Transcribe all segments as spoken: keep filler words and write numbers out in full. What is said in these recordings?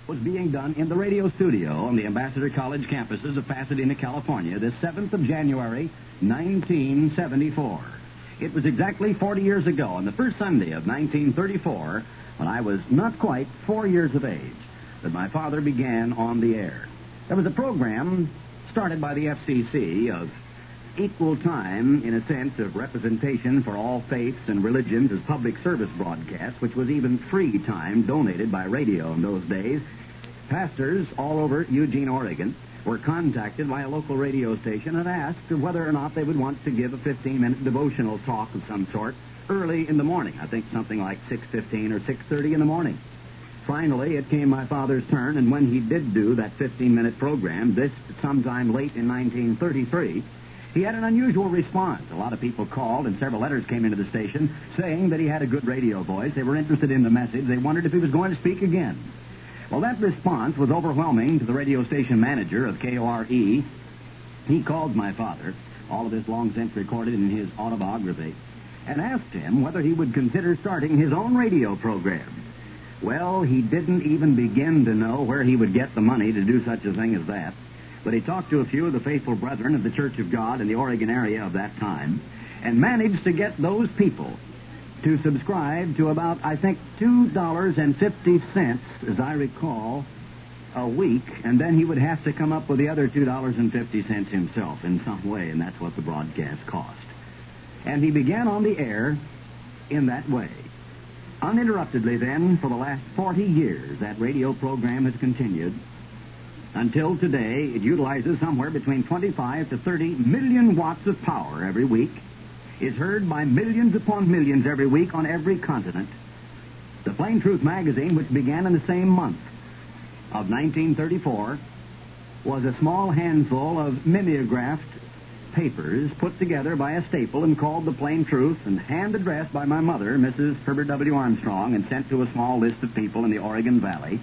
Was being done in the radio studio on the Ambassador College campuses of Pasadena, California, this seventh of January, nineteen seventy-four. It was exactly forty years ago, on the first Sunday of nineteen thirty-four, when I was not quite four years of age, that my father began on the air. There was a program started by the F C C of equal time, in a sense, of representation for all faiths and religions as public service broadcasts, which was even free time donated by radio in those days. Pastors all over Eugene, Oregon, were contacted by a local radio station and asked whether or not they would want to give a fifteen-minute devotional talk of some sort early in the morning. I think something like six fifteen or six thirty in the morning. Finally, it came my father's turn, and when he did do that fifteen-minute program, this sometime late in nineteen thirty-three, he had an unusual response. A lot of people called, and several letters came into the station saying that he had a good radio voice. They were interested in the message. They wondered if he was going to speak again. Well, that response was overwhelming to the radio station manager of K O R E. He called my father, all of this long since recorded in his autobiography, and asked him whether he would consider starting his own radio program. Well, he didn't even begin to know where he would get the money to do such a thing as that. But he talked to a few of the faithful brethren of the Church of God in the Oregon area of that time and managed to get those people to subscribe to about, I think, two dollars and fifty cents, as I recall, a week, and then he would have to come up with the other two dollars and fifty cents himself in some way, and that's what the broadcast cost. And he began on the air in that way. Uninterruptedly then, for the last forty years, that radio program has continued. Until today, it utilizes somewhere between twenty-five to thirty million watts of power every week, is heard by millions upon millions every week on every continent. The Plain Truth magazine, which began in the same month of nineteen thirty-four, was a small handful of mimeographed papers put together by a staple and called The Plain Truth and hand-addressed by my mother, Missus Herbert W. Armstrong, and sent to a small list of people in the Oregon Valley,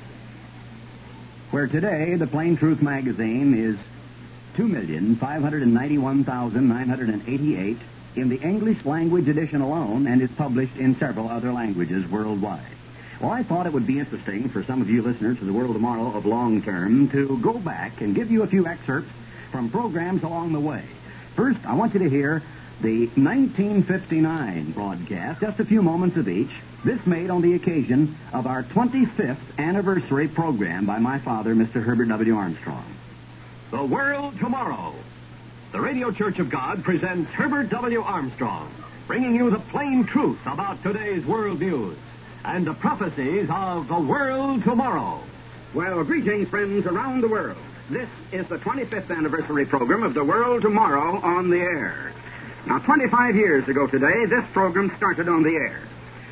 where today the Plain Truth magazine is two million five hundred ninety-one thousand nine hundred eighty-eight in the English language edition alone, and is published in several other languages worldwide. Well, I thought it would be interesting for some of you listeners to the World Tomorrow of Long Term to go back and give you a few excerpts from programs along the way. First, I want you to hear the nineteen fifty-nine broadcast, just a few moments of each. This made on the occasion of our twenty-fifth anniversary program by my father, Mister Herbert W. Armstrong. The World Tomorrow. The Radio Church of God presents Herbert W. Armstrong, bringing you the plain truth about today's world news and the prophecies of the world tomorrow. Well, greetings, friends around the world. This is the twenty-fifth anniversary program of The World Tomorrow on the air. Now, twenty-five years ago today, this program started on the air.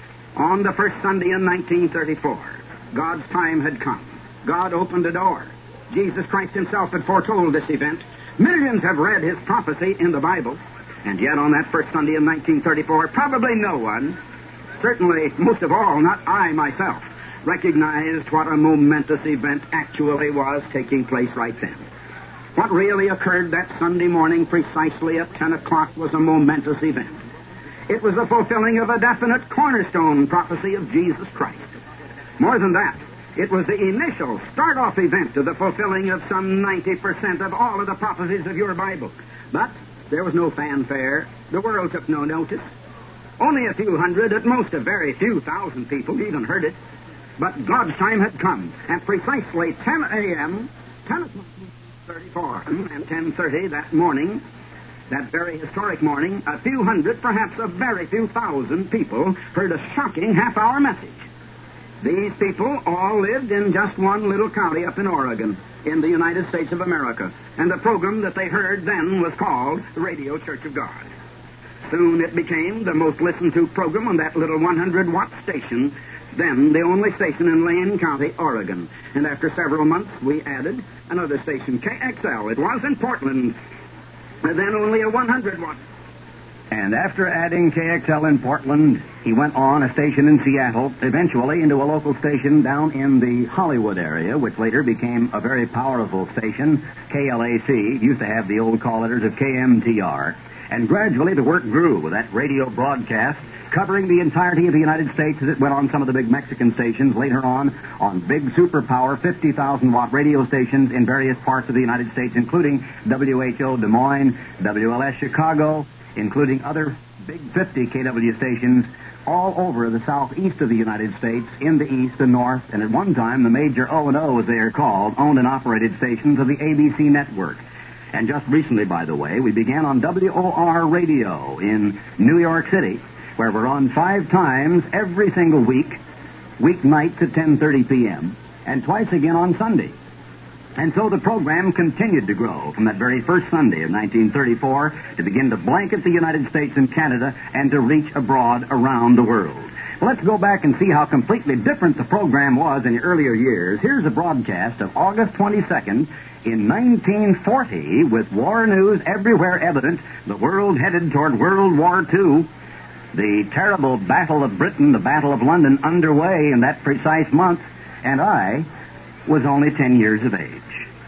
On the first Sunday in nineteen thirty-four, God's time had come. God opened a door. Jesus Christ himself had foretold this event. Millions have read his prophecy in the Bible. And yet on that first Sunday in nineteen thirty-four, probably no one, certainly most of all, not I myself, recognized what a momentous event actually was taking place right then. What really occurred that Sunday morning precisely at ten o'clock was a momentous event. It was the fulfilling of a definite cornerstone prophecy of Jesus Christ. More than that, it was the initial start-off event of the fulfilling of some ninety percent of all of the prophecies of your Bible. But there was no fanfare. The world took no notice. Only a few hundred, at most a very few thousand people even heard it. But God's time had come. At precisely ten a.m., ten o'clock thirty-four, and ten thirty that morning, that very historic morning, a few hundred, perhaps a very few thousand people heard a shocking half-hour message. These people all lived in just one little county up in Oregon, in the United States of America, and the program that they heard then was called Radio Church of God. Soon it became the most listened-to program on that little one hundred watt station, then the only station in Lane County, Oregon. And after several months, we added another station, K X L. It was in Portland, then only a one hundred watt. And after adding K X L in Portland, he went on a station in Seattle, eventually into a local station down in the Hollywood area, which later became a very powerful station, K L A C. It used to have the old call letters of K M T R. And gradually the work grew with that radio broadcast covering the entirety of the United States as it went on some of the big Mexican stations, later on on big superpower fifty thousand watt radio stations in various parts of the United States, including W H O Des Moines, W L S Chicago, including other big fifty K W stations all over the southeast of the United States, in the east and north, and at one time the major O and O, as they are called, owned and operated stations of the A B C network. And just recently, by the way, we began on W O R Radio in New York City, where we're on five times every single week, weeknights at ten thirty p.m., and twice again on Sunday. And so the program continued to grow from that very first Sunday of nineteen thirty-four to begin to blanket the United States and Canada and to reach abroad around the world. Well, let's go back and see how completely different the program was in the earlier years. Here's a broadcast of August twenty-second in nineteen forty with war news everywhere evident, the world headed toward World War Two. The terrible Battle of Britain, the Battle of London, underway in that precise month, and I was only ten years of age.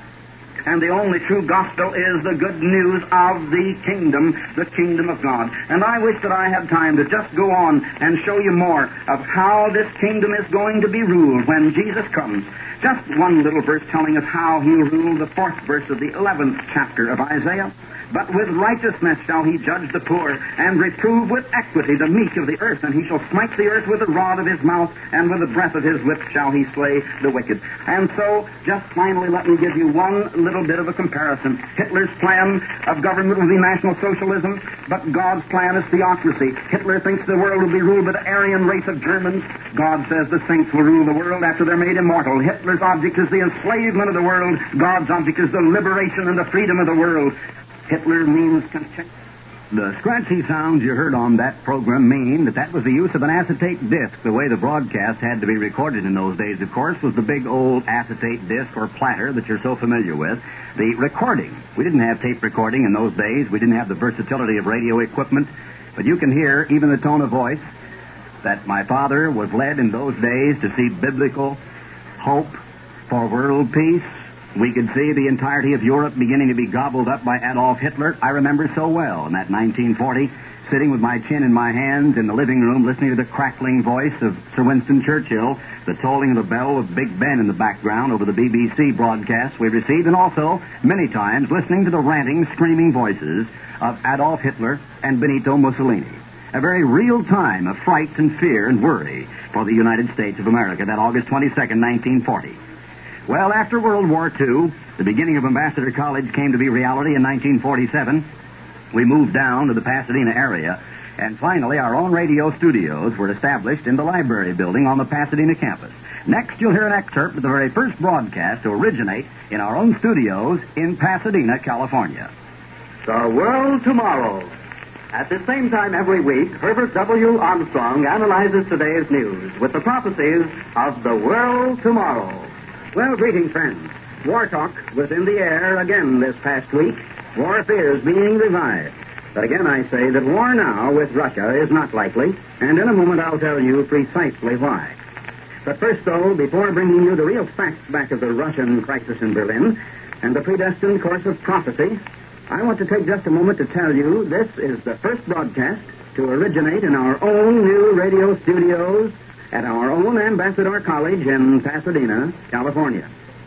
And the only true gospel is the good news of the kingdom, the kingdom of God. And I wish that I had time to just go on and show you more of how this kingdom is going to be ruled when Jesus comes. Just one little verse telling us how he'll rule, the fourth verse of the eleventh chapter of Isaiah. But with righteousness shall he judge the poor, and reprove with equity the meek of the earth. And he shall smite the earth with the rod of his mouth, and with the breath of his lips shall he slay the wicked. And so, just finally, let me give you one little bit of a comparison. Hitler's plan of government will be National Socialism, but God's plan is theocracy. Hitler thinks the world will be ruled by the Aryan race of Germans. God says the saints will rule the world after they're made immortal. Hitler's object is the enslavement of the world. God's object is the liberation and the freedom of the world. Hitler means content. The scratchy sounds you heard on that program mean that that was the use of an acetate disc. The way the broadcast had to be recorded in those days, of course, was the big old acetate disc or platter that you're so familiar with. The recording. We didn't have tape recording in those days. We didn't have the versatility of radio equipment. But you can hear, even the tone of voice, that my father was led in those days to see biblical hope for world peace. We could see the entirety of Europe beginning to be gobbled up by Adolf Hitler. I remember so well in that nineteen forty, sitting with my chin in my hands in the living room, listening to the crackling voice of Sir Winston Churchill, the tolling of the bell of Big Ben in the background over the B B C broadcasts we received, and also, many times, listening to the ranting, screaming voices of Adolf Hitler and Benito Mussolini. A very real time of fright and fear and worry for the United States of America, that August twenty-second, nineteen forty. Well, after World War Two, the beginning of Ambassador College came to be reality in nineteen forty-seven. We moved down to the Pasadena area, and finally our own radio studios were established in the library building on the Pasadena campus. Next, you'll hear an excerpt of the very first broadcast to originate in our own studios in Pasadena, California. The World Tomorrow. At the same time every week, Herbert W. Armstrong analyzes today's news with the prophecies of the World Tomorrow. Well, greetings, friends. War talk was in the air again this past week. War fears being revived. But again, I say that war now with Russia is not likely, and in a moment I'll tell you precisely why. But first, though, before bringing you the real facts back of the Russian crisis in Berlin and the predestined course of prophecy, I want to take just a moment to tell you this is the first broadcast to originate in our own new radio studios at our own Ambassador College in Pasadena, California.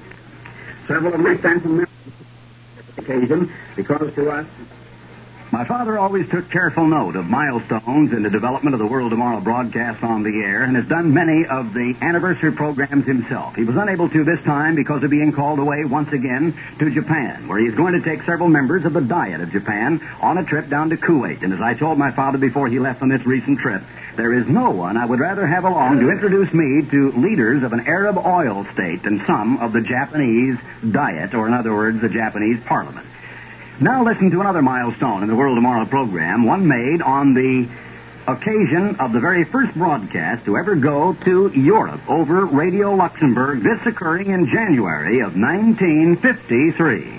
Several of my staff and members on this occasion, because to us... My father always took careful note of milestones in the development of the World Tomorrow broadcast on the air and has done many of the anniversary programs himself. He was unable to this time because of being called away once again to Japan, where he's going to take several members of the Diet of Japan on a trip down to Kuwait. And as I told my father before he left on this recent trip, there is no one I would rather have along to introduce me to leaders of an Arab oil state than some of the Japanese Diet, or in other words, the Japanese Parliament. Now listen to another milestone in the World Tomorrow program, one made on the occasion of the very first broadcast to ever go to Europe over Radio Luxembourg, this occurring in January of nineteen fifty-three.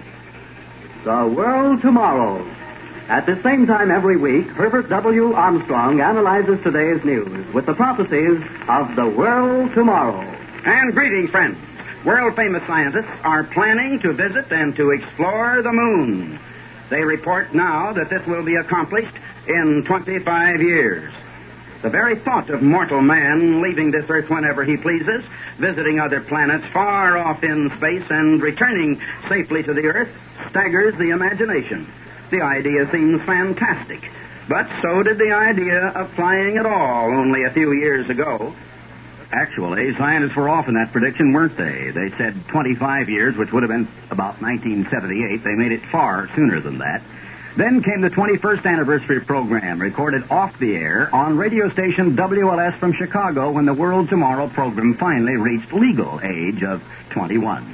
The World Tomorrow. At the same time every week, Herbert W. Armstrong analyzes today's news with the prophecies of the World Tomorrow. And greetings, friends. World-famous scientists are planning to visit and to explore the moon. They report now that this will be accomplished in twenty-five years. The very thought of mortal man leaving this earth whenever he pleases, visiting other planets far off in space, and returning safely to the earth staggers the imagination. The idea seems fantastic, but so did the idea of flying at all only a few years ago. Actually, scientists were off in that prediction, weren't they? They said twenty-five years, which would have been about nineteen seventy-eight. They made it far sooner than that. Then came the twenty-first anniversary program, recorded off the air on radio station W L S from Chicago when the World Tomorrow program finally reached legal age of twenty-one.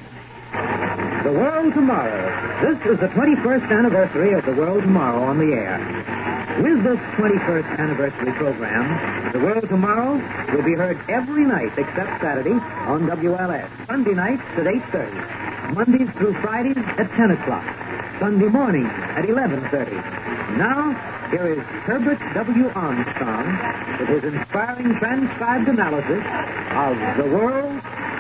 The World Tomorrow. This is the twenty-first anniversary of the World Tomorrow on the air. With this twenty-first anniversary program, the World Tomorrow will be heard every night except Saturday on W L S. Sunday nights at eight thirty. Mondays through Fridays at ten o'clock. Sunday mornings at eleven thirty. Now, here is Herbert W. Armstrong with his inspiring transcribed analysis of the World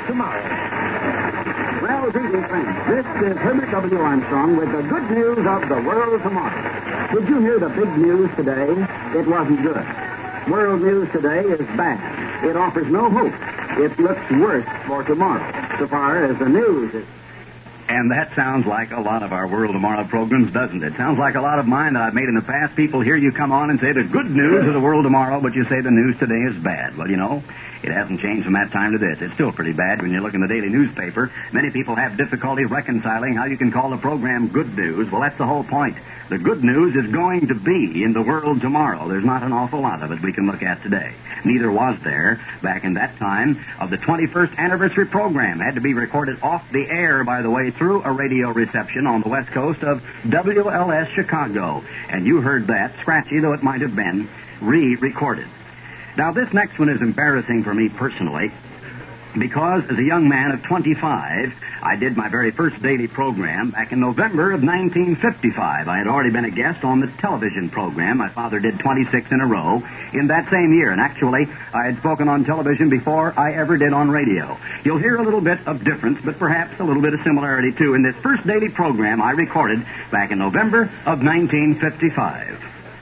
Tomorrow. Well, greetings, friends. This is Herbert W. Armstrong with the good news of the world tomorrow. Did you hear the big news today? It wasn't good. World news today is bad. It offers no hope. It looks worse for tomorrow, so far as the news is. And that sounds like a lot of our World Tomorrow programs, doesn't it? Sounds like a lot of mine that I've made in the past. People hear you come on and say the good news of the World Tomorrow, but you say the news today is bad. Well, you know, it hasn't changed from that time to this. It's still pretty bad when you look in the daily newspaper. Many people have difficulty reconciling how you can call the program good news. Well, that's the whole point. The good news is going to be in the World Tomorrow. There's not an awful lot of it we can look at today. Neither was there back in that time of the twenty-first anniversary program. Had to be recorded off the air, by the way, through a radio reception on the west coast of W L S Chicago. And you heard that, scratchy though it might have been, re-recorded. Now, this next one is embarrassing for me personally, because as a young man of twenty-five, I did my very first daily program back in November of nineteen fifty-five. I had already been a guest on the television program. My father did twenty-six in a row in that same year. And actually, I had spoken on television before I ever did on radio. You'll hear a little bit of difference, but perhaps a little bit of similarity, too, in this first daily program I recorded back in November of nineteen fifty-five.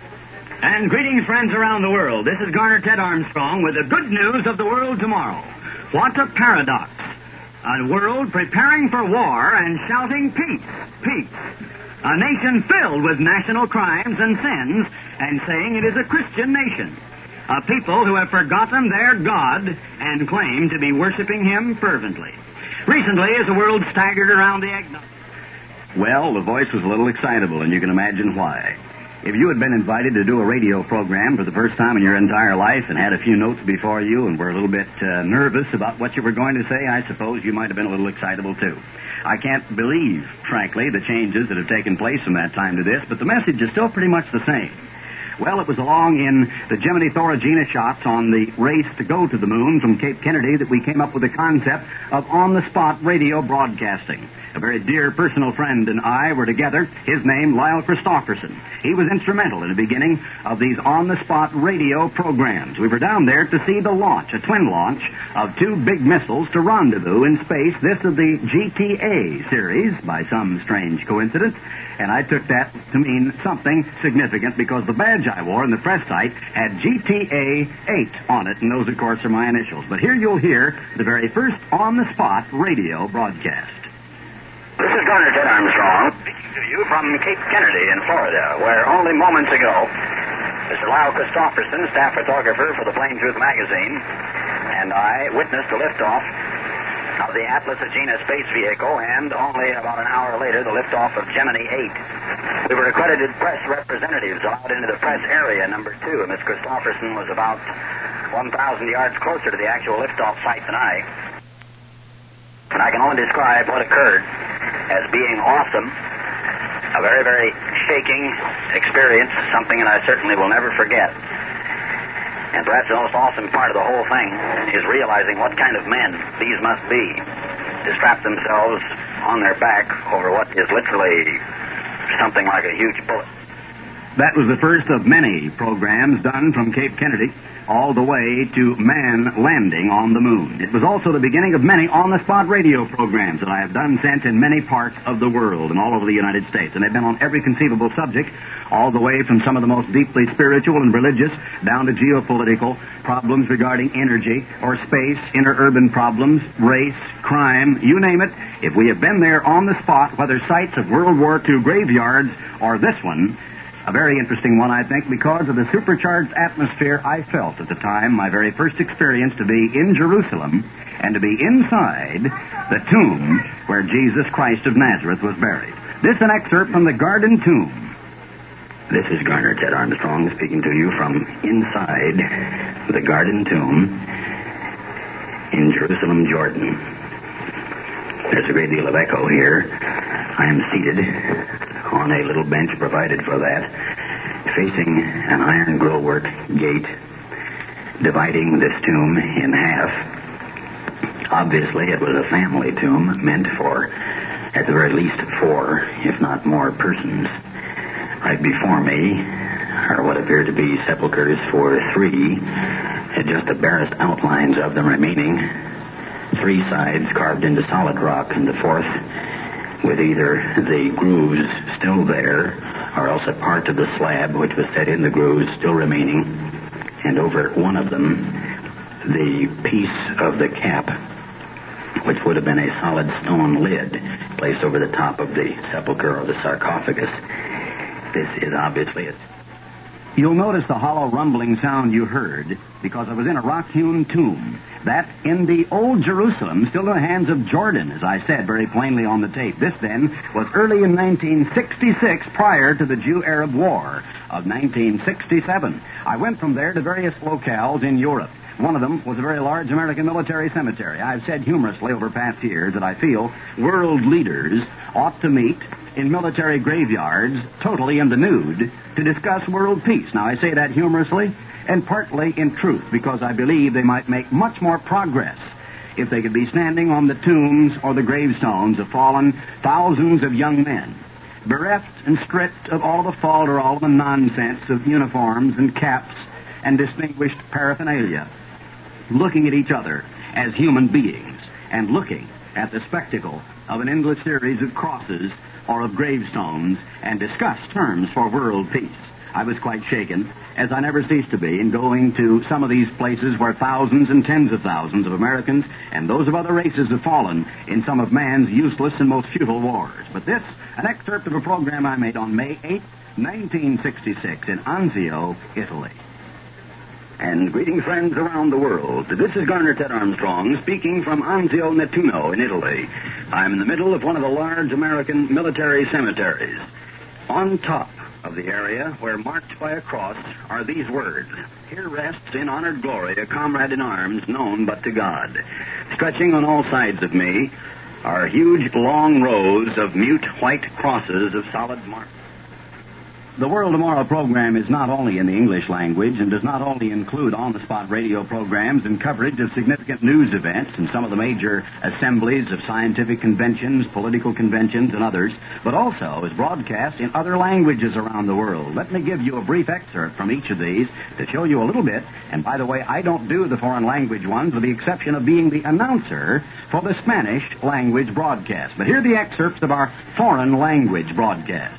And greetings, friends around the world. This is Garner Ted Armstrong with the good news of the world tomorrow. What a paradox. A world preparing for war and shouting peace, peace. A nation filled with national crimes and sins and saying it is a Christian nation. A people who have forgotten their God and claim to be worshiping Him fervently. Recently, as the world staggered around the eggnog. Well, the voice was a little excitable, and you can imagine why. If you had been invited to do a radio program for the first time in your entire life and had a few notes before you and were a little bit uh, nervous about what you were going to say, I suppose you might have been a little excitable, too. I can't believe, frankly, the changes that have taken place from that time to this, but the message is still pretty much the same. Well, it was along in the Gemini Thoragina shots on the race to go to the moon from Cape Kennedy that we came up with the concept of on-the-spot radio broadcasting. A very dear personal friend and I were together. His name, Lyle Christofferson. He was instrumental in the beginning of these on-the-spot radio programs. We were down there to see the launch, a twin launch, of two big missiles to rendezvous in space. This is the G T A series, by some strange coincidence. And I took that to mean something significant because the badge I wore in the press site had G T A eight on it, and those, of course, are my initials. But here you'll hear the very first on-the-spot radio broadcast. This is Garner Ted Armstrong speaking to you from Cape Kennedy in Florida, where only moments ago, Mister Lyle Christofferson, staff photographer for the Plain Truth magazine, and I witnessed the liftoff of the Atlas Agena space vehicle, and only about an hour later, the liftoff of Gemini eight. We were accredited press representatives allowed into the press area, number two, and Miss Christofferson was about one thousand yards closer to the actual liftoff site than I. And I can only describe what occurred as being awesome, a very, very shaking experience, something that I certainly will never forget. And perhaps the most awesome part of the whole thing is realizing what kind of men these must be to strap themselves on their back over what is literally something like a huge bullet. That was the first of many programs done from Cape Kennedy. all the way to man landing on the moon. It was also the beginning of many on-the-spot radio programs that I have done since in many parts of the world and all over the United States. And they've been on every conceivable subject, all the way from some of the most deeply spiritual and religious down to geopolitical problems regarding energy or space, interurban problems, race, crime, you name it. If we have been there on the spot, whether sites of World War Two graveyards or this one, a very interesting one, I think, because of the supercharged atmosphere I felt at the time, my very first experience to be in Jerusalem and to be inside the tomb where Jesus Christ of Nazareth was buried. This is an excerpt from the Garden Tomb. This is Garner Ted Armstrong speaking to you from inside the Garden Tomb in Jerusalem, Jordan. There's a great deal of echo here. I am seated on a little bench provided for that, facing an iron grillwork gate dividing this tomb in half. Obviously, it was a family tomb meant for, at the very least, four, if not more, persons. Right before me are what appear to be sepulchres for three, just the barest outlines of them remaining. Three sides carved into solid rock, and the fourth with either the grooves still there, or else a part of the slab which was set in the grooves still remaining, and over one of them, the piece of the cap, which would have been a solid stone lid, placed over the top of the sepulcher or the sarcophagus. This is obviously it. You'll notice the hollow rumbling sound you heard because I was in a rock-hewn tomb. That in the old Jerusalem, still in the hands of Jordan, as I said very plainly on the tape. This, then, was early in nineteen sixty-six, prior to the Jew-Arab War of nineteen sixty-seven. I went from there to various locales in Europe. One of them was a very large American military cemetery. I've said humorously over past years that I feel world leaders ought to meet in military graveyards, totally in the nude, to discuss world peace. Now, I say that humorously and partly in truth, because I believe they might make much more progress if they could be standing on the tombs or the gravestones of fallen thousands of young men, bereft and stripped of all the fault or all the nonsense of uniforms and caps and distinguished paraphernalia, looking at each other as human beings and looking at the spectacle of an endless series of crosses or of gravestones and discuss terms for world peace. I was quite shaken, as I never cease to be, in going to some of these places where thousands and tens of thousands of Americans and those of other races have fallen in some of man's useless and most futile wars. But this, an excerpt of a program I made on May eighth, nineteen sixty-six, in Anzio, Italy. And greeting friends around the world. This is Garner Ted Armstrong speaking from Anzio Nettuno in Italy. I'm in the middle of one of the large American military cemeteries. On top of the area, where marked by a cross, are these words: "Here rests in honored glory a comrade in arms known but to God." Stretching on all sides of me are huge long rows of mute white crosses of solid marble. The World Tomorrow program is not only in the English language and does not only include on-the-spot radio programs and coverage of significant news events and some of the major assemblies of scientific conventions, political conventions, and others, but also is broadcast in other languages around the world. Let me give you a brief excerpt from each of these to show you a little bit. And by the way, I don't do the foreign language ones with the exception of being the announcer for the Spanish language broadcast. But here are the excerpts of our foreign language broadcasts.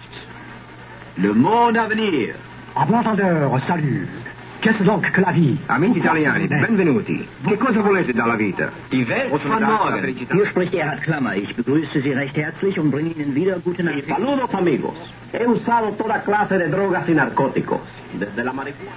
Le monde à venir. A bon entendeur, salut. Qu'est-ce donc que la vie? Amici italiani, benvenuti. Che cosa volete dalla vita? Die Welt von morgen. Hier spricht Erhard Klammer. Ich begrüße Sie recht herzlich und bringe Ihnen wieder gute Nachrichten. Saludos amigos. He usado toda clase de drogas y narcóticos. Desde la marihuana.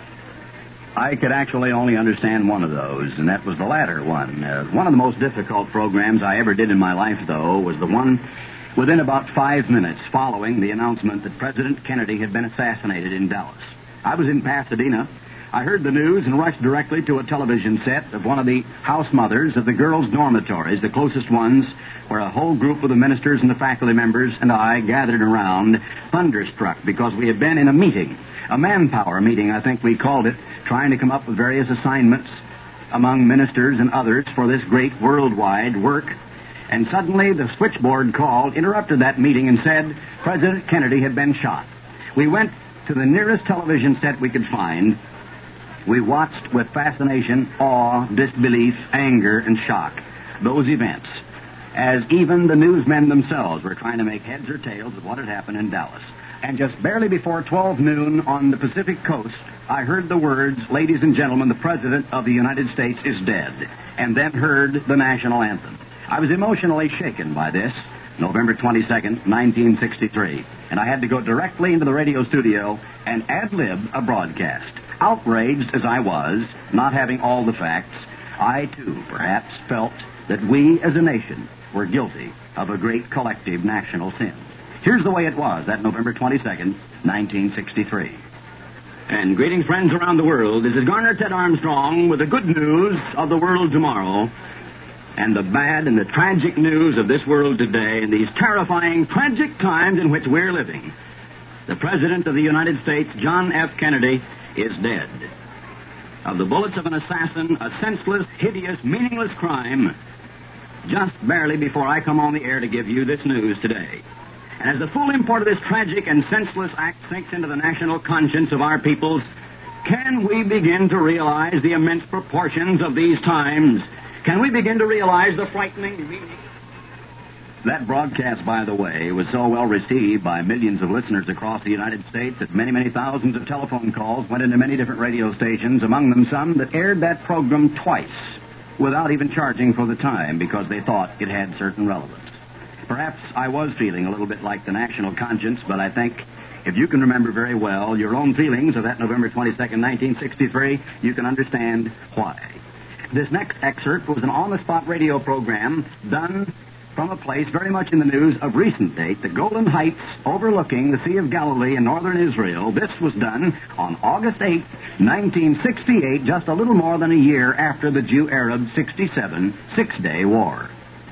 I could actually only understand one of those, and that was the latter one. Uh, one of the most difficult programs I ever did in my life, though, was the one within about five minutes following the announcement that President Kennedy had been assassinated in Dallas. I was in Pasadena. I heard the news and rushed directly to a television set of one of the house mothers of the girls' dormitories, the closest ones, where a whole group of the ministers and the faculty members and I gathered around, thunderstruck, because we had been in a meeting, a manpower meeting, I think we called it, trying to come up with various assignments among ministers and others for this great worldwide work. And suddenly the switchboard called, interrupted that meeting, and said President Kennedy had been shot. We went to the nearest television set we could find, We watched with fascination, awe, disbelief, anger, and shock those events, as even the newsmen themselves were trying to make heads or tails of what had happened in Dallas. And just barely before twelve noon on the Pacific coast, I heard the words, "Ladies and gentlemen, the President of the United States is dead," and then heard the national anthem. I was emotionally shaken by this, November twenty-second, nineteen sixty-three, and I had to go directly into the radio studio and ad-lib a broadcast. Outraged as I was, not having all the facts, I, too, perhaps felt that we as a nation were guilty of a great collective national sin. Here's the way it was that November twenty-second, nineteen sixty-three. And greetings, friends around the world. This is Garner Ted Armstrong with the good news of the world tomorrow and the bad and the tragic news of this world today in these terrifying, tragic times in which we're living. The President of the United States, John F. Kennedy, is dead. Of the bullets of an assassin, a senseless, hideous, meaningless crime, just barely before I come on the air to give you this news today. And as the full import of this tragic and senseless act sinks into the national conscience of our peoples, can we begin to realize the immense proportions of these times? Can we begin to realize the frightening meaning? That broadcast, by the way, was so well received by millions of listeners across the United States that many, many thousands of telephone calls went into many different radio stations, among them some that aired that program twice without even charging for the time because they thought it had certain relevance. Perhaps I was feeling a little bit like the national conscience, but I think if you can remember very well your own feelings of that November twenty-second, nineteen sixty-three, you can understand why. This next excerpt was an on-the-spot radio program done from a place very much in the news of recent date, the Golan Heights overlooking the Sea of Galilee in northern Israel. This was done on August eighth, nineteen sixty-eight, just a little more than a year after the Jew-Arab sixty-seven Six-Day War.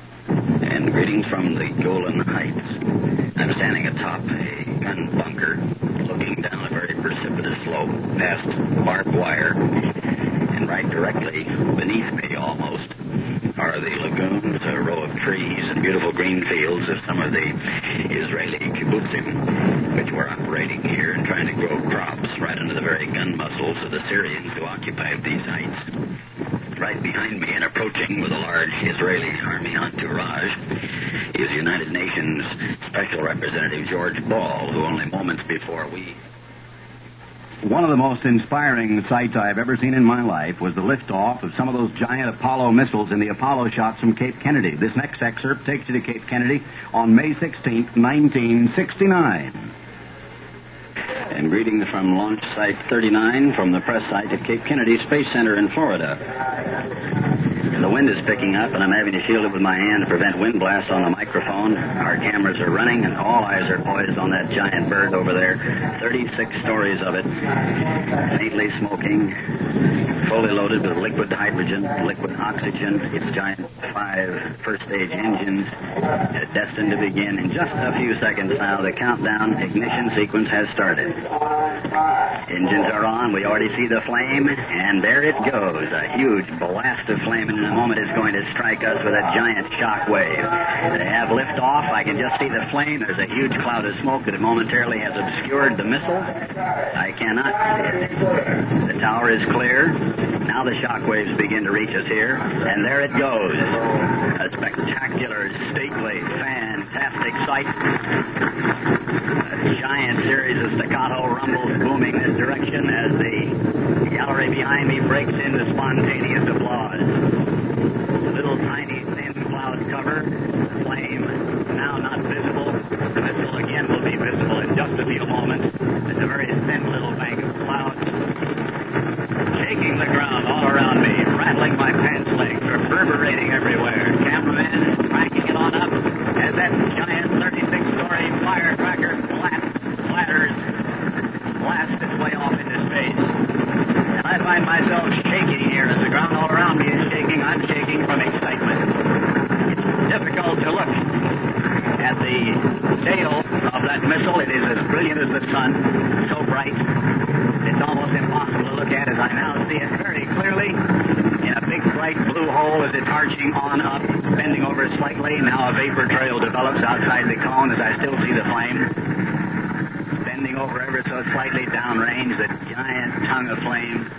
And greetings from the Golan Heights. I'm standing atop a gun bunker, looking down a very precipitous slope, past barbed wire, and right directly beneath me almost are the lagoons, a row of trees, and beautiful green fields of some of the Israeli kibbutzim, which were operating here and trying to grow crops right under the very gun muzzles of the Syrians who occupied these heights. Right behind me and approaching with a large Israeli army entourage is United Nations Special Representative George Ball, who only moments before we... One of the most inspiring sights I've ever seen in my life was the liftoff of some of those giant Apollo missiles in the Apollo shots from Cape Kennedy. This next excerpt takes you to Cape Kennedy on May sixteenth, nineteen sixty-nine. And greetings from Launch Site thirty-nine from the press site at Cape Kennedy Space Center in Florida. The wind is picking up, and I'm having to shield it with my hand to prevent wind blasts on the microphone. Our cameras are running, and all eyes are poised on that giant bird over there. thirty-six stories of it, faintly smoking, fully loaded with liquid hydrogen, liquid oxygen. Its giant five first-stage engines uh, destined to begin in just a few seconds now. The countdown ignition sequence has started. Engines are on. We already see the flame, and there it goes. A huge blast of flame, and in a moment it's going to strike us with a giant shock wave. They have liftoff. I can just see the flame. There's a huge cloud of smoke that momentarily has obscured the missile. I cannot see it. The tower is clear. Now the shock waves begin to reach us here, and there it goes. A spectacular, stately, fantastic sight. A giant series of staccato rumbles booming this direction as the gallery behind me breaks into spontaneous applause. A little tiny thin cloud cover, the flame now not visible. The missile again will be visible in just a few moments. It's a very thin little bank of clouds shaking the ground all around me, rattling my pants legs, reverberating everywhere. Cameraman cranking it on up as that giant thirty-six story firecracker blast, splatters, blasts its way off into space. And I find myself shaking here as the ground all around me is shaking. I'm shaking from excitement. It's difficult to look at the tail of that missile. It is as brilliant as the sun, so bright. It's almost impossible to look at as I now see it very clearly in a big bright blue hole as it's arching on up, bending over slightly. Now a vapor trail develops outside the cone as I still see the flame. Bending over ever so slightly downrange, the giant tongue of flame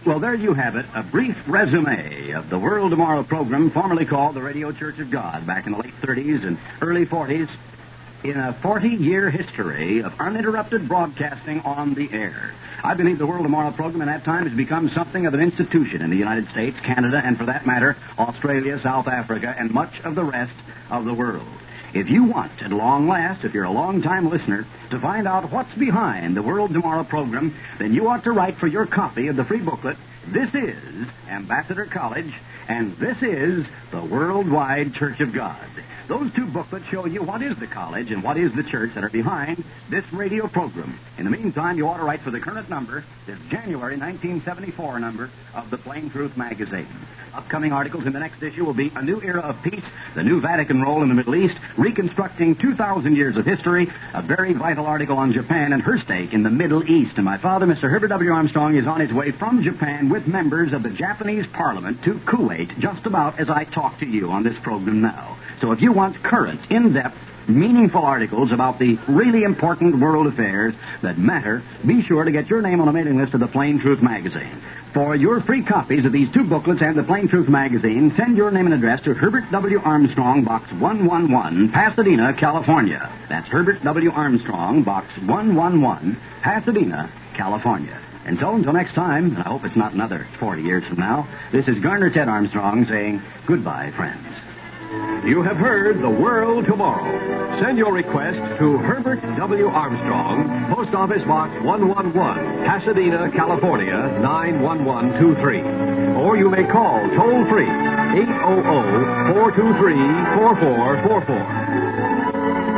Well, there you have it, a brief resume of the World Tomorrow program, formerly called the Radio Church of God, back in the late thirties and early forties, in a forty-year history of uninterrupted broadcasting on the air. I believe the World Tomorrow program in that time has become something of an institution in the United States, Canada, and for that matter, Australia, South Africa, and much of the rest of the world. If you want, at long last, if you're a long-time listener, to find out what's behind the World Tomorrow program, then you ought to write for your copy of the free booklet, This is Ambassador College, and This is the Worldwide Church of God. Those two booklets show you what is the college and what is the church that are behind this radio program. In the meantime, you ought to write for the current number, this January nineteen seventy-four number of the Plain Truth magazine. Upcoming articles in the next issue will be A New Era of Peace, the New Vatican Role in the Middle East, Reconstructing two thousand Years of History, a very vital article on Japan and her stake in the Middle East. And my father, Mister Herbert W. Armstrong, is on his way from Japan with members of the Japanese Parliament to Kuwait just about as I talk to you on this program now. So if you want current, in-depth, meaningful articles about the really important world affairs that matter, be sure to get your name on a mailing list of the Plain Truth magazine. For your free copies of these two booklets and the Plain Truth magazine, send your name and address to Herbert W. Armstrong, Box one one one, Pasadena, California. That's Herbert W. Armstrong, Box one one one, Pasadena, California. And so, until next time, and I hope it's not another forty years from now, this is Garner Ted Armstrong saying goodbye, friends. You have heard The World Tomorrow. Send your request to Herbert W. Armstrong, Post Office Box one one one, Pasadena, California, nine one one two three. Or you may call toll-free, eight hundred, four two three, four four four four.